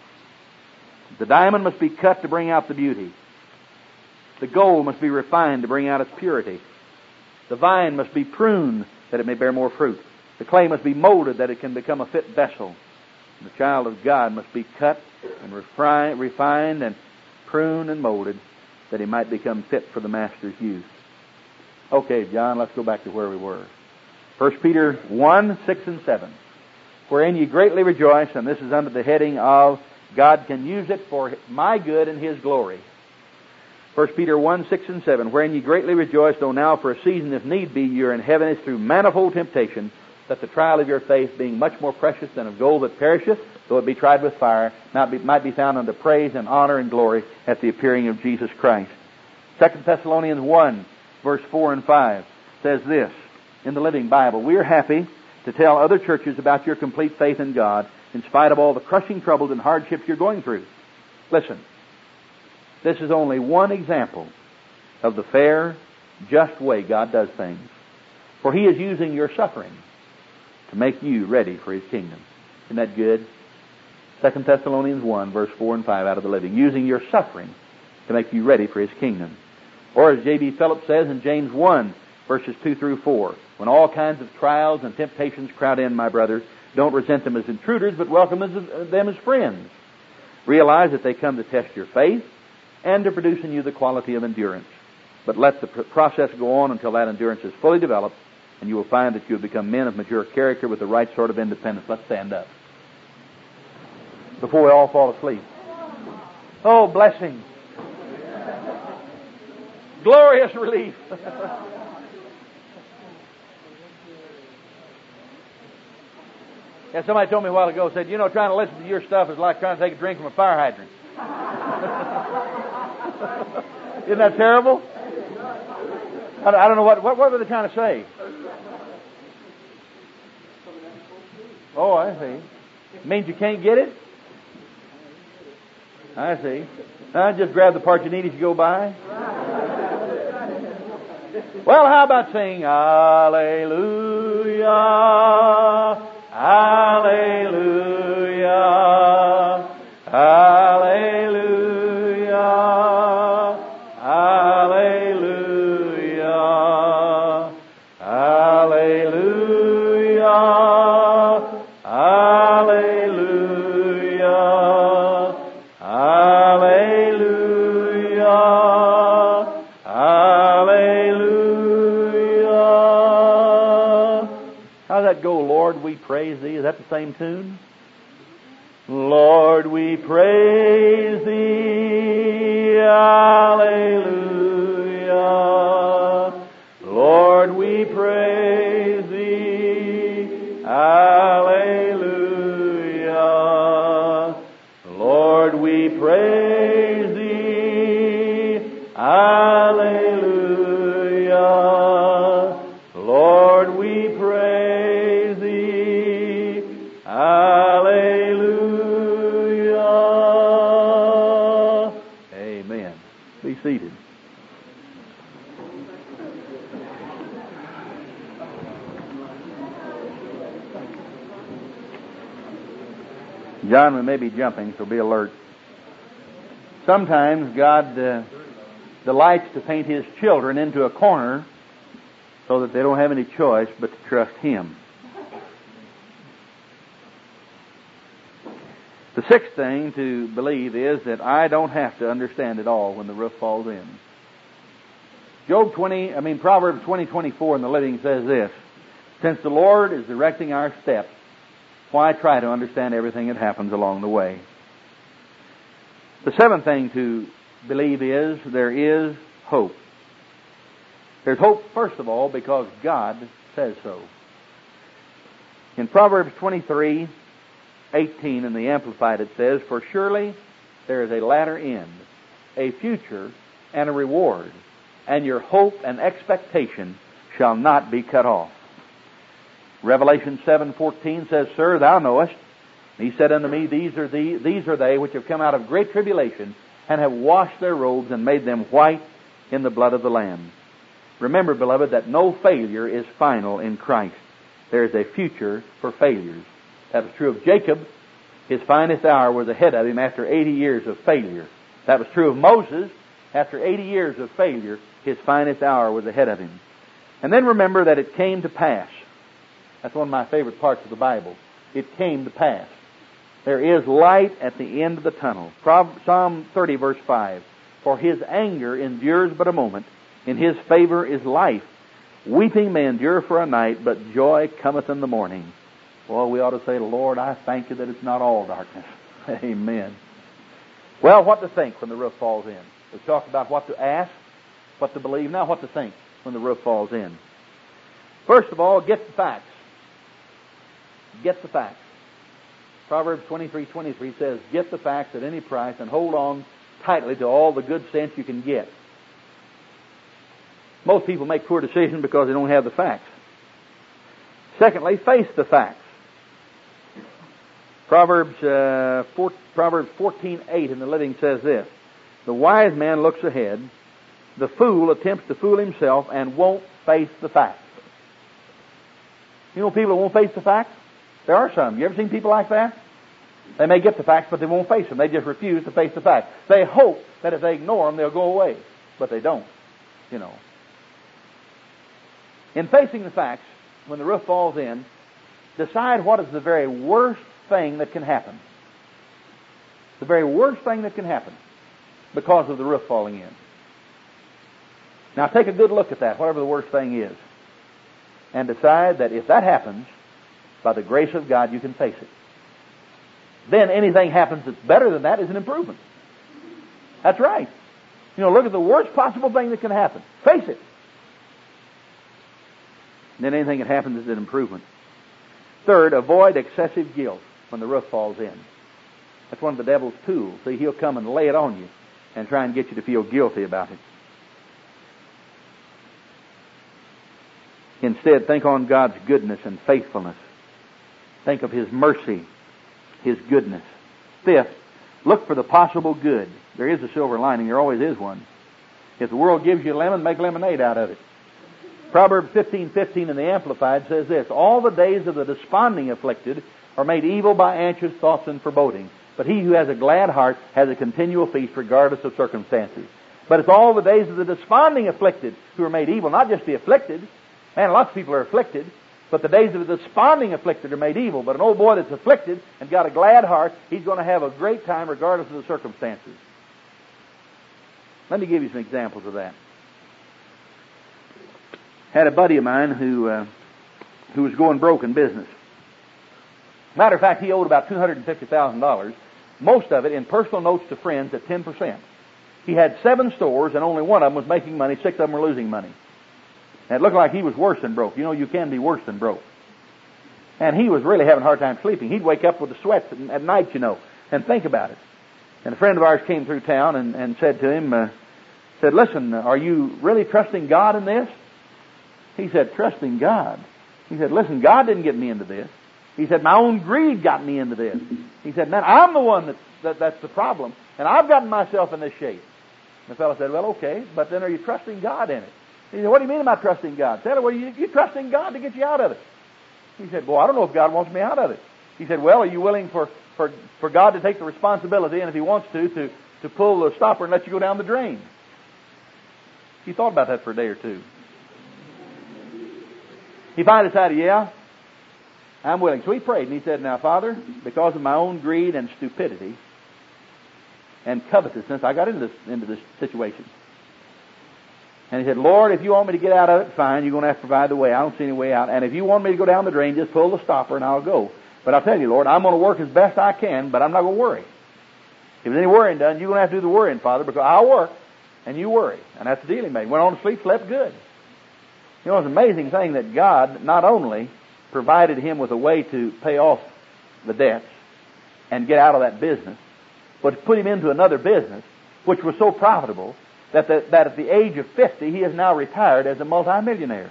The diamond must be cut to bring out the beauty. The gold must be refined to bring out its purity. The vine must be pruned that it may bear more fruit. The clay must be molded that it can become a fit vessel. And the child of God must be cut and refined and pruned and molded that he might become fit for the Master's use. Okay, John, let's go back to where we were. 1 Peter 1, 6 and 7. Wherein ye greatly rejoice, and this is under the heading of God can use it for my good and His glory. 1 Peter 1, 6 and 7. Wherein ye greatly rejoice, though now for a season, if need be, ye are in heaviness through manifold temptation, that the trial of your faith, being much more precious than of gold that perisheth, though it be tried with fire, might be found unto praise and honor and glory at the appearing of Jesus Christ. 2 Thessalonians 1, verse 4 and 5 says this in the Living Bible. We are happy to tell other churches about your complete faith in God, in spite of all the crushing troubles and hardships you're going through. Listen, this is only one example of the fair, just way God does things. For He is using your suffering to make you ready for His kingdom. Isn't that good? 2 Thessalonians 1, verse 4 and 5 out of the Living. Using your suffering to make you ready for His kingdom. Or as J.B. Phillips says in James 1, verses 2 through 4, when all kinds of trials and temptations crowd in, my brothers, don't resent them as intruders, but welcome them as friends. Realize that they come to test your faith and to produce in you the quality of endurance. But let the process go on until that endurance is fully developed, and you will find that you have become men of mature character with the right sort of independence. Let's stand up before we all fall asleep. Oh, blessing. Glorious relief. Yeah, somebody told me a while ago, said, trying to listen to your stuff is like trying to take a drink from a fire hydrant. Isn't that terrible? I don't know what were they trying to say? Oh, I see. It means you can't get it? I see. Just grab the part you need as you go by. Well, how about saying Hallelujah, Hallelujah, Hallelujah, Hallelujah, Hallelujah, Hallelujah, Hallelujah, Hallelujah. How's that go, Lord, we praise Thee? Is that the same tune? Lord, we praise Thee, Hallelujah. Lord, we praise Thee, Hallelujah. Lord, we praise Thee, Hallelujah. Lord, we praise Thee, Hallelujah. Amen. Be seated. John, we may be jumping, so be alert. Sometimes God delights to paint His children into a corner so that they don't have any choice but to trust Him. The sixth thing to believe is that I don't have to understand it all when the roof falls in. Proverbs 20:24 in the Living says this: since the Lord is directing our steps, why try to understand everything that happens along the way? The seventh thing to believe is there is hope. There's hope, first of all, because God says so. In Proverbs 23:18 in the Amplified it says, for surely there is a latter end, a future, and a reward, and your hope and expectation shall not be cut off. Revelation 7:14 says, Sir, thou knowest. And he said unto me, these are they which have come out of great tribulation, and have washed their robes and made them white in the blood of the Lamb. Remember, beloved, that no failure is final in Christ. There is a future for failures. That was true of Jacob. His finest hour was ahead of him after 80 years of failure. That was true of Moses. After 80 years of failure, his finest hour was ahead of him. And then remember that it came to pass. That's one of my favorite parts of the Bible. It came to pass. There is light at the end of the tunnel. Psalm 30 verse 5. For His anger endures but a moment. In His favor is life. Weeping may endure for a night, but joy cometh in the morning. Well, we ought to say, Lord, I thank You that it's not all darkness. Amen. Well, what to think when the roof falls in? We've talked about what to ask, what to believe. Now what to think when the roof falls in. First of all, get the facts. Get the facts. Proverbs 23:23 says, get the facts at any price and hold on tightly to all the good sense you can get. Most people make poor decisions because they don't have the facts. Secondly, face the facts. Proverbs 14:8 in the Living says this: the wise man looks ahead, the fool attempts to fool himself and won't face the facts. You know people who won't face the facts? There are some. You ever seen people like that? They may get the facts, but they won't face them. They just refuse to face the facts. They hope that if they ignore them, they'll go away. But they don't, you know. In facing the facts, when the roof falls in, decide what is the very worst thing that can happen. The very worst thing that can happen because of the roof falling in. Now take a good look at that, whatever the worst thing is, and decide that if that happens, by the grace of God, you can face it. Then anything happens that's better than that is an improvement. That's right. You know, look at the worst possible thing that can happen. Face it. Then anything that happens is an improvement. Third, avoid excessive guilt when the roof falls in. That's one of the devil's tools. See, he'll come and lay it on you and try and get you to feel guilty about it. Instead, think on God's goodness and faithfulness. Think of His mercy, His goodness. Fifth, look for the possible good. There is a silver lining. There always is one. If the world gives you a lemon, make lemonade out of it. Proverbs 15:15 in the Amplified says this: all the days of the desponding afflicted are made evil by anxious thoughts and foreboding. But he who has a glad heart has a continual feast regardless of circumstances. But it's all the days of the desponding afflicted who are made evil, not just the afflicted. Man, lots of people are afflicted. But the days of the desponding afflicted are made evil. But an old boy that's afflicted and got a glad heart, he's going to have a great time regardless of the circumstances. Let me give you some examples of that. Had a buddy of mine who was going broke in business. Matter of fact, he owed about $250,000, most of it in personal notes to friends at 10%. He had 7 stores, and only one of them was making money. 6 of them were losing money. And it looked like he was worse than broke. You know, you can be worse than broke. And he was really having a hard time sleeping. He'd wake up with the sweats at night, you know, and think about it. And a friend of ours came through town and said to him, listen, are you really trusting God in this? He said, trusting God? He said, listen, God didn't get me into this. He said, my own greed got me into this. He said, man, I'm the one that's the problem, and I've gotten myself in this shape. And the fellow said, well, okay, but then are you trusting God in it? He said, what do you mean about trusting God? Said, well, you trusting God to get you out of it. He said, well, I don't know if God wants me out of it. He said, well, are you willing for God to take the responsibility, and if He wants to pull the stopper and let you go down the drain? He thought about that for a day or two. He finally decided, yeah, I'm willing. So he prayed, and he said, now, Father, because of my own greed and stupidity and covetousness, I got into this situation. And he said, Lord, if you want me to get out of it, fine, you're going to have to provide the way. I don't see any way out. And if you want me to go down the drain, just pull the stopper and I'll go. But I'll tell you, Lord, I'm going to work as best I can, but I'm not going to worry. If there's any worrying done, you're going to have to do the worrying, Father, because I'll work and you worry. And that's the deal he made. Went on to sleep, slept good. You know, it's an amazing thing that God not only provided him with a way to pay off the debts and get out of that business, but put him into another business which was so profitable that at the age of 50 he is now retired as a multimillionaire.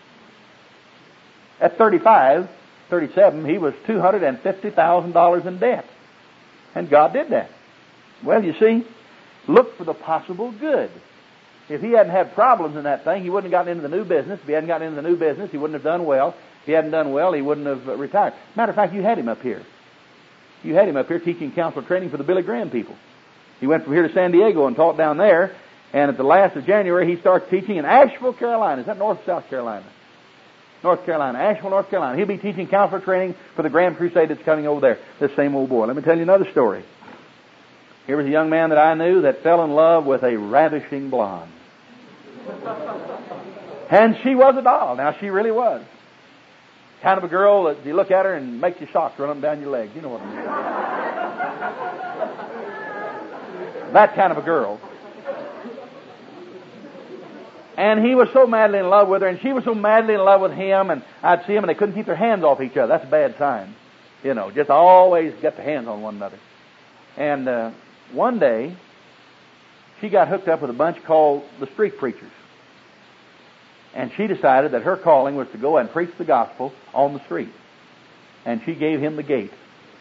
At 35, 37, he was $250,000 in debt. And God did that. Well, you see, look for the possible good. If he hadn't had problems in that thing, he wouldn't have gotten into the new business. If he hadn't gotten into the new business, he wouldn't have done well. If he hadn't done well, he wouldn't have retired. Matter of fact, you had him up here. You had him up here teaching counselor training for the Billy Graham people. He went from here to San Diego and taught down there. And at the last of January, he starts teaching in Asheville, Carolina. Is that North or South Carolina? North Carolina. Asheville, North Carolina. He'll be teaching counselor training for the Graham Crusade that's coming over there. This same old boy. Let me tell you another story. Here was a young man that I knew that fell in love with a ravishing blonde. And she was a doll. Now, she really was. Kind of a girl that you look at her and makes your socks run up and down your legs. You know what I mean. That kind of a girl. And he was so madly in love with her, and she was so madly in love with him, and I'd see them, and they couldn't keep their hands off each other. That's a bad sign. You know, just always get their hands on one another. And one day, she got hooked up with a bunch called the Street Preachers. And she decided that her calling was to go and preach the gospel on the street. And she gave him the gate.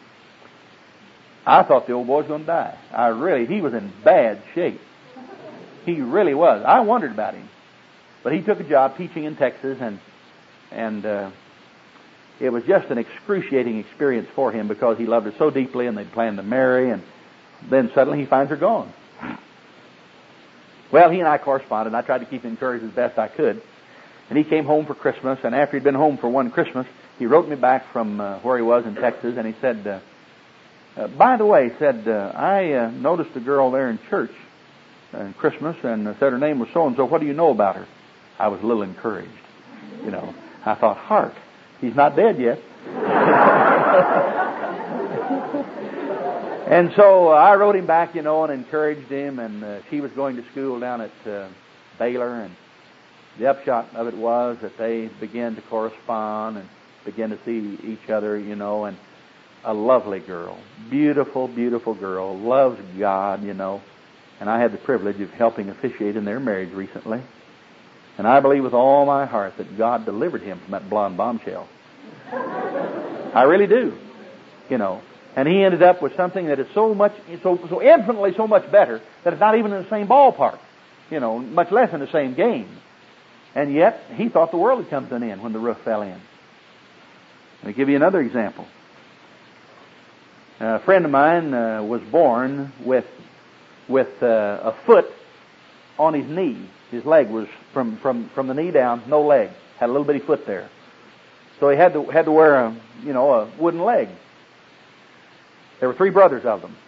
I thought the old boy was going to die. He was in bad shape. He really was. I wondered about him. But he took a job teaching in Texas, and it was just an excruciating experience for him because he loved her so deeply, and they'd planned to marry, and then suddenly he finds her gone. Well, he and I corresponded, and I tried to keep him encouraged as best I could. And he came home for Christmas, and after he'd been home for one Christmas, he wrote me back from where he was in Texas, and he said, by the way, I noticed a girl there in church on Christmas, and said her name was so-and-so. What do you know about her? I was a little encouraged. You know, I thought, hark, he's not dead yet. And so I wrote him back, you know, and encouraged him, and she was going to school down at Baylor, and the upshot of it was that they began to correspond and began to see each other, you know, and a lovely girl, beautiful, beautiful girl, loves God, you know. And I had the privilege of helping officiate in their marriage recently. And I believe with all my heart that God delivered him from that blonde bombshell. I really do. You know. And he ended up with something that is so infinitely so much better that it's not even in the same ballpark. You know, much less in the same game. And yet, he thought the world had come to an end when the roof fell in. Let me give you another example. A friend of mine was born with a foot on his knee. His leg was from the knee down, no leg. Had a little bitty foot there. So he had to wear a wooden leg. There were 3 brothers of them.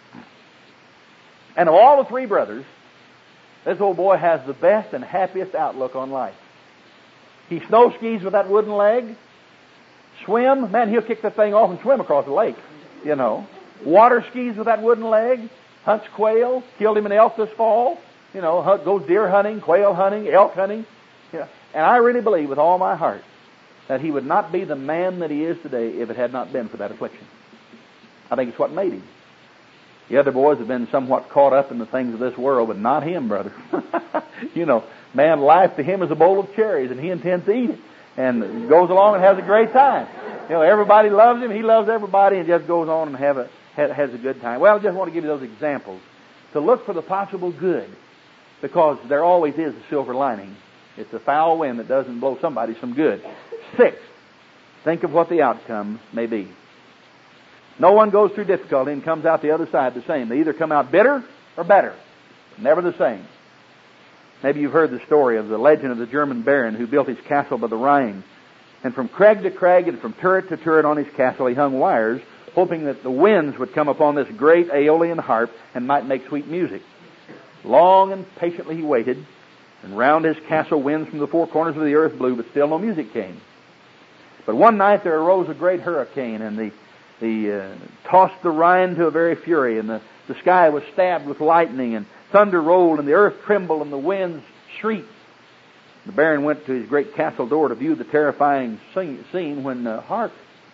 And of all the 3 brothers, this old boy has the best and happiest outlook on life. He snow skis with that wooden leg. Swim, man, he'll kick that thing off and swim across the lake. You know. Water skis with that wooden leg. Hunts quail. Killed him an elk this fall. You know, goes deer hunting, quail hunting, elk hunting. You know. And I really believe with all my heart that he would not be the man that he is today if it had not been for that affliction. I think it's what made him. The other boys have been somewhat caught up in the things of this world, but not him, brother. You know, man, life to him is a bowl of cherries, and he intends to eat it. And goes along and has a great time. You know, everybody loves him, he loves everybody, and just goes on and has a good time. Well, I just want to give you those examples to look for the possible good, because there always is a silver lining. It's a foul wind that doesn't blow somebody some good. 6, think of what the outcome may be. No one goes through difficulty and comes out the other side the same. They either come out bitter or better. Never the same. Maybe you've heard the story of the legend of the German baron who built his castle by the Rhine. And from crag to crag and from turret to turret on his castle he hung wires, hoping that the winds would come upon this great Aeolian harp and might make sweet music. Long and patiently he waited, and round his castle winds from the 4 corners of the earth blew, but still no music came. But one night there arose a great hurricane, and the tossed the Rhine to a very fury, and the sky was stabbed with lightning, and thunder rolled, and the earth trembled, and the winds shrieked. The baron went to his great castle door to view the terrifying scene when, hark,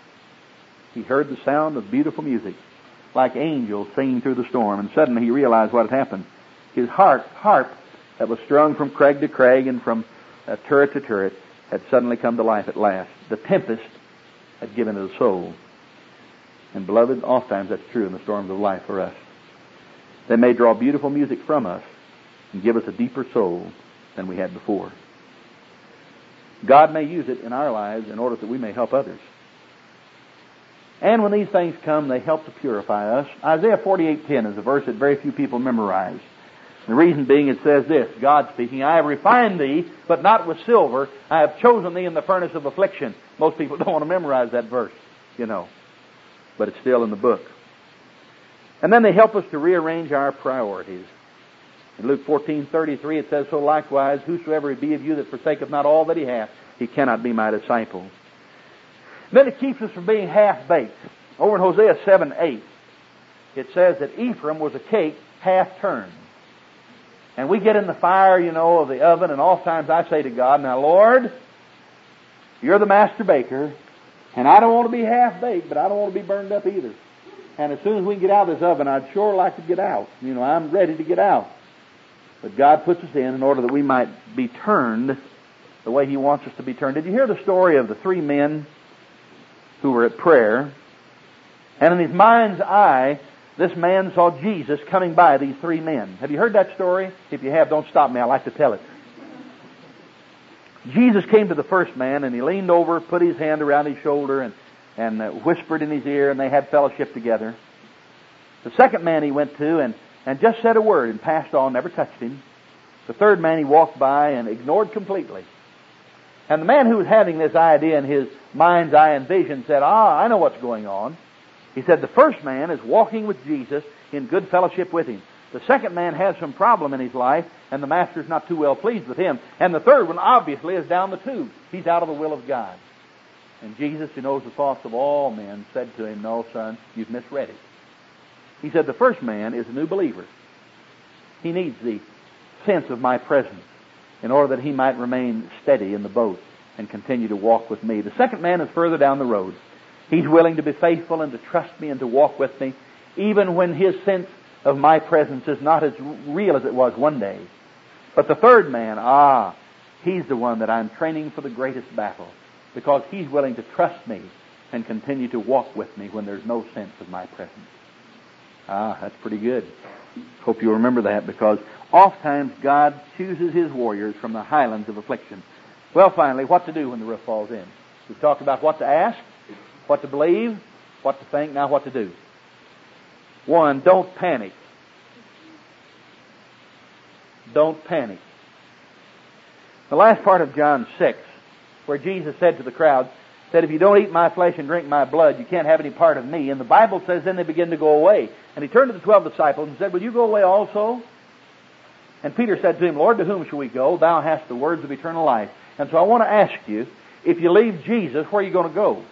he heard the sound of beautiful music, like angels singing through the storm, and suddenly he realized what had happened. His harp that was strung from crag to crag and from turret to turret had suddenly come to life at last. The tempest had given it a soul. And beloved, oftentimes that's true in the storms of life for us. They may draw beautiful music from us and give us a deeper soul than we had before. God may use it in our lives in order that we may help others. And when these things come, they help to purify us. Isaiah 48:10 is a verse that very few people memorize. The reason being, it says this, God speaking, I have refined thee, but not with silver. I have chosen thee in the furnace of affliction. Most people don't want to memorize that verse, you know. But it's still in the book. And then they help us to rearrange our priorities. In Luke 14:33 it says, so likewise, whosoever be of you that forsaketh not all that he hath, he cannot be my disciple. Then it keeps us from being half-baked. Over in Hosea 7:8, it says that Ephraim was a cake half-turned. And we get in the fire, you know, of the oven, and oftentimes I say to God, now Lord, you're the master baker, and I don't want to be half-baked, but I don't want to be burned up either. And as soon as we can get out of this oven, I'd sure like to get out. You know, I'm ready to get out. But God puts us in order that we might be turned the way He wants us to be turned. Did you hear the story of the 3 men who were at prayer? And in his mind's eye, this man saw Jesus coming by these 3 men. Have you heard that story? If you have, don't stop me. I like to tell it. Jesus came to the first man, and he leaned over, put his hand around his shoulder, and whispered in his ear, and they had fellowship together. The second man he went to and just said a word and passed on, never touched him. The third man he walked by and ignored completely. And the man who was having this idea in his mind's eye and vision said, I know what's going on. He said, the first man is walking with Jesus in good fellowship with Him. The second man has some problem in his life, and the Master's not too well pleased with him. And the third one, obviously, is down the tube. He's out of the will of God. And Jesus, who knows the thoughts of all men, said to him, no, son, you've misread it. He said, the first man is a new believer. He needs the sense of my presence in order that he might remain steady in the boat and continue to walk with me. The second man is further down the road. He's willing to be faithful and to trust me and to walk with me, even when his sense of my presence is not as real as it was one day. But the third man, He's the one that I'm training for the greatest battle, because He's willing to trust me and continue to walk with me when there's no sense of my presence. That's pretty good. Hope you'll remember that, because oftentimes God chooses His warriors from the highlands of affliction. Well, finally, what to do when the roof falls in. We've talked about what to ask, what to believe, what to think, now what to do. 1, don't panic. Don't panic. The last part of John 6, where Jesus said to the crowd, said, if you don't eat my flesh and drink my blood, you can't have any part of me. And the Bible says then they begin to go away. And He turned to the 12 disciples and said, will you go away also? And Peter said to Him, Lord, to whom shall we go? Thou hast the words of eternal life. And so I want to ask you, if you leave Jesus, where are you going to go?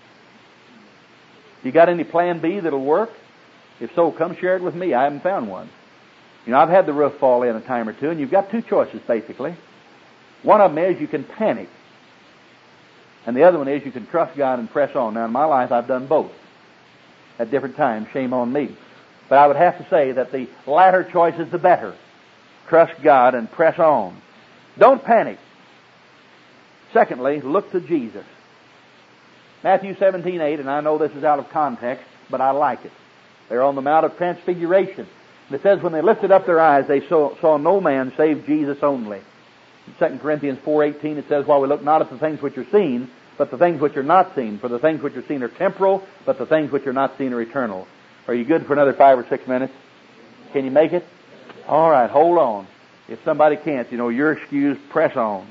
You got any plan B that'll work? If so, come share it with me. I haven't found one. You know, I've had the roof fall in a time or two, and you've got two choices, basically. One of them is you can panic. And the other one is you can trust God and press on. Now, in my life, I've done both at different times. Shame on me. But I would have to say that the latter choice is the better. Trust God and press on. Don't panic. Secondly, look to Jesus. Matthew 17:8, and I know this is out of context, but I like it. They're on the Mount of Transfiguration. And it says, when they lifted up their eyes, they saw no man save Jesus only. In 2 Corinthians 4:18, it says, while we look not at the things which are seen, but the things which are not seen. For the things which are seen are temporal, but the things which are not seen are eternal. Are you good for another 5 or 6 minutes? Can you make it? All right, hold on. If somebody can't, you're excused. Press on.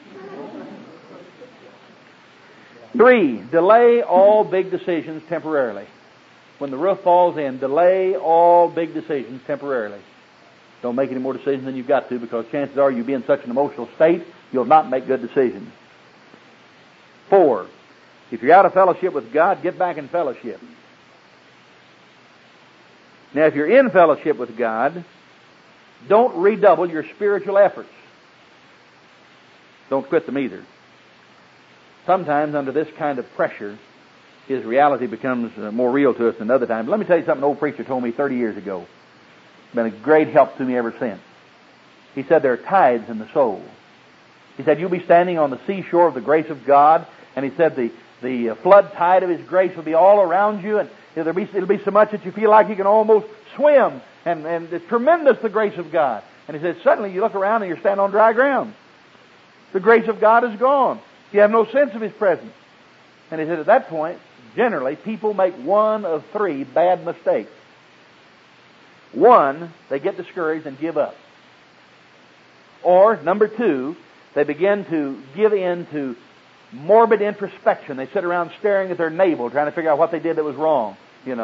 3, delay all big decisions temporarily. When the roof falls in, delay all big decisions temporarily. Don't make any more decisions than you've got to, because chances are you'll be in such an emotional state, you'll not make good decisions. 4, if you're out of fellowship with God, get back in fellowship. Now, if you're in fellowship with God, don't redouble your spiritual efforts. Don't quit them either. Sometimes under this kind of pressure, His reality becomes more real to us than other times. Let me tell you something an old preacher told me 30 years ago. It's been a great help to me ever since. He said there are tides in the soul. He said you'll be standing on the seashore of the grace of God, and he said the flood tide of His grace will be all around you, and it'll be so much that you feel like you can almost swim, and it's tremendous, the grace of God. And he said suddenly you look around and you're standing on dry ground. The grace of God is gone. You have no sense of His presence. And he said at that point, generally, people make one of 3 bad mistakes. 1, they get discouraged and give up. Or, number 2, they begin to give in to morbid introspection. They sit around staring at their navel, trying to figure out what they did that was wrong,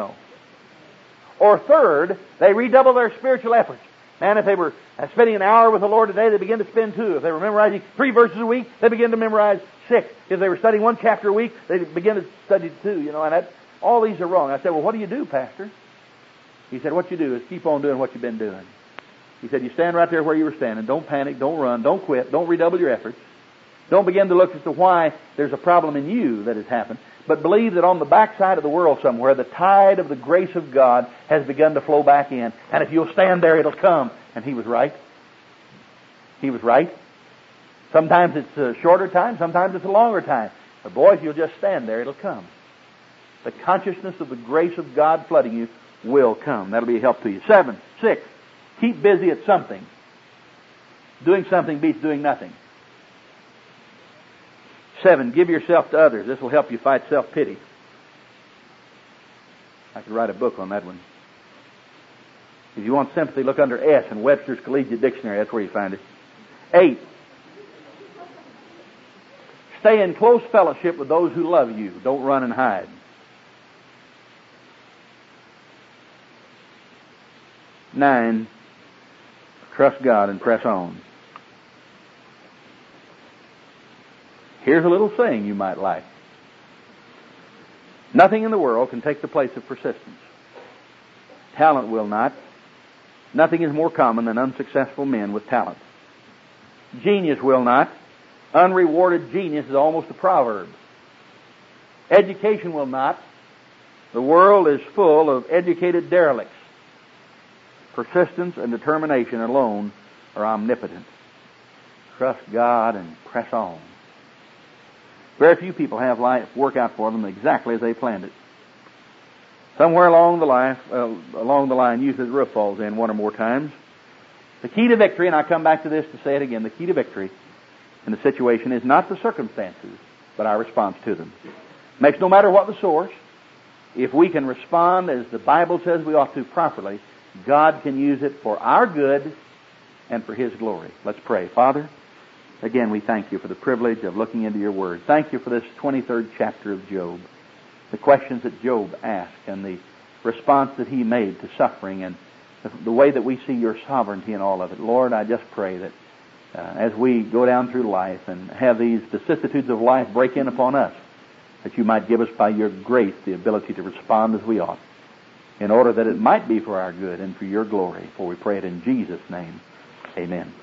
Or 3rd, they redouble their spiritual efforts. Man, if they were spending an hour with the Lord today, they begin to spend 2. If they were memorizing 3 verses a week, they begin to memorize 6. If they were studying 1 chapter a week, they begin to study 2. And all these are wrong. I said, well, what do you do, Pastor? He said, what you do is keep on doing what you've been doing. He said, you stand right there where you were standing. Don't panic, don't run, don't quit, don't redouble your efforts. Don't begin to look as to why there's a problem in you that has happened. But believe that on the backside of the world somewhere, the tide of the grace of God has begun to flow back in. And if you'll stand there, it'll come. And he was right. He was right. Sometimes it's a shorter time, sometimes it's a longer time. But boy, if you'll just stand there, it'll come. The consciousness of the grace of God flooding you will come. That'll be a help to you. 6, keep busy at something. Doing something beats doing nothing. 7, give yourself to others. This will help you fight self-pity. I could write a book on that one. If you want sympathy, look under S in Webster's Collegiate Dictionary. That's where you find it. 8, stay in close fellowship with those who love you. Don't run and hide. 9, trust God and press on. Here's a little saying you might like. Nothing in the world can take the place of persistence. Talent will not. Nothing is more common than unsuccessful men with talent. Genius will not. Unrewarded genius is almost a proverb. Education will not. The world is full of educated derelicts. Persistence and determination alone are omnipotent. trust God and press on. Very few people have life work out for them exactly as they planned it. Somewhere along the line, usually the roof falls in one or more times. The key to victory, and I come back to this to say it again, the key to victory in the situation is not the circumstances, but our response to them. Makes no matter what the source. If we can respond as the Bible says we ought to properly, God can use it for our good and for His glory. Let's pray. Father, again we thank You for the privilege of looking into Your Word. Thank You for this 23rd chapter of Job. The questions that Job asked and the response that he made to suffering and the way that we see Your sovereignty in all of it. Lord, I just pray that as we go down through life and have these vicissitudes of life break in upon us, that You might give us by Your grace the ability to respond as we ought, in order that it might be for our good and for Your glory. For we pray it in Jesus' name. Amen.